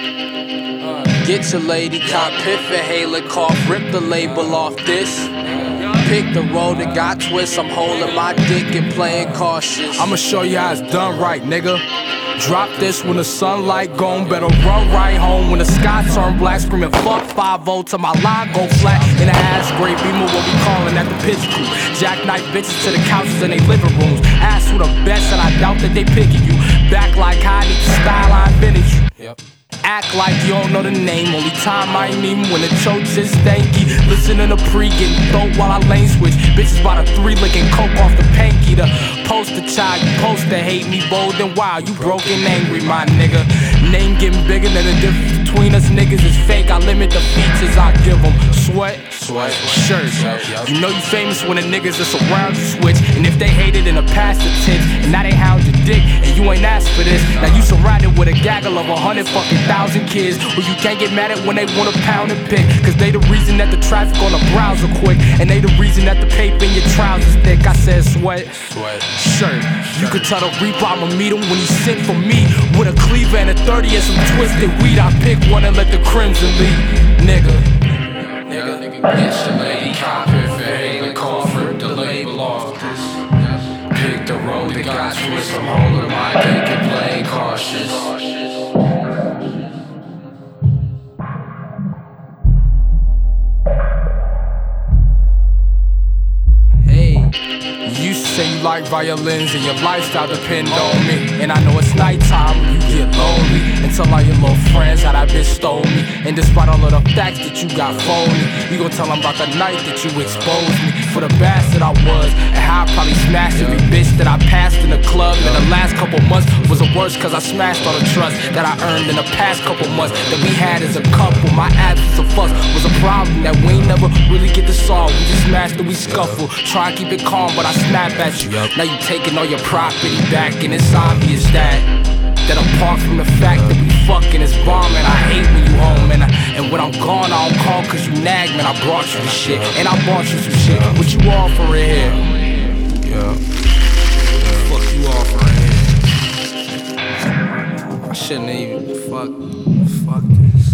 Get your lady, cop piff and Halen cough, rip the label off this. Pick the road that got twists, I'm holding my dick and playing cautious. I'ma show you how it's done right, nigga. Drop this when the sunlight gone, better run right home when the sky turn black, screaming fuck 5-0 till my line go flat. In a ass gray beamer, what we callin' at the pitch crew. Jackknife bitches to the couches in they living rooms. Ask who the best and I doubt that they picking you. Back like how I need the style I invented you. Act like you don't know the name. Only time I ain't even when the choke is stanky. Listening to pre, getting dope while I lane switch. Bitches by the 3 licking coke off the panky. The poster child, you supposed to hate me bold and wild. You broke and angry, my nigga. Name getting bigger than the difference between us niggas is fake. I limit the features I give them. Sweat, shirts. You know you famous when the niggas that's around you switch. And if they hated in the past the tense, and now they hound your dick, and you ain't asked for this. Now you surrounded with a gaggle of 100 fucking thousand kids who you can't get mad at when they wanna pound and pick. Cause they the reason that the traffic on the browser quick. And they the reason that the paper in your trousers thick. I said sweat, shirt. You could tell the reaper I'ma meet him when he sent for me. With a cleaver and a 30 and some twisted weed. I pick one and let the crimson lead. Nigga, Get your lady, cop piff and Halen cough, rip the label off this. Pick the road that got twists, I'm holding my dick and playing cautious. you used to say you like violins and your lifestyle depend on me. And I know it's nighttime when you get lonely. And tell all your little friends how that bitch stole me. And despite all of the facts that you got phony, you gon' tell them about the night that you exposed me. For the bastard I was, and how I probably smashed every bitch that I passed in the club. And the last couple months was the worst cause I smashed all the trust that I earned in the past couple months that we had as a couple. My absence of fuss was a problem that we ain't never really get to solve. We just smashed and we scuffle, try and keep it calm, but I snap at you. Now you taking all your property back, and it's obvious that apart from the fact that we fucking is bombing, I hate when you home, and when I'm gone I don't call cause you nag, man. I brought you the shit, and I bought you some shit. What you offering here? Fuck you offering here? I shouldn't even fuck this.